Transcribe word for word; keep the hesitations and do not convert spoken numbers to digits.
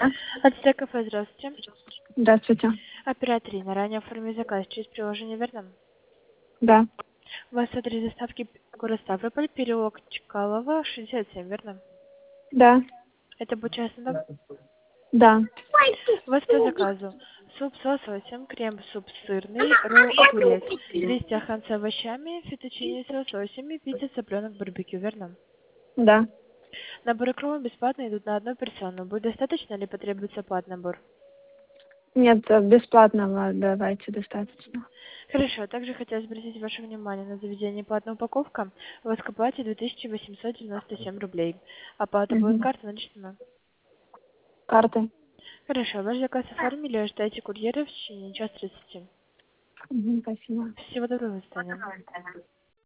Отсек кафе, здравствуйте. Здравствуйте. Оператор Инна, ранее оформили заказ через приложение, верно? Да. У вас адрес доставки город Ставрополь, переулок Чкалова, шестьдесят семь, верно? Да. Это будет частный дом? Да. У вас по заказу суп с лососем, крем-суп сырный, ролл огурец, листья ханца с овощами, фетучини с лососями, пицца цыпленок барбекю, верно? Да. Наборы крова бесплатно идут на одну персону. Будет достаточно или потребуется плат-набор? Нет, бесплатного давайте достаточно. Хорошо. Также хотелось обратить ваше внимание на заведение платная упаковка. У вас к оплате две тысячи восемьсот девяносто семь рублей. Оплата будет Угу. картой наличными. Карты. Хорошо. Ваш заказ оформили, ожидайте курьера в течение час тридцати. Угу, спасибо. Всего доброго, до свидания.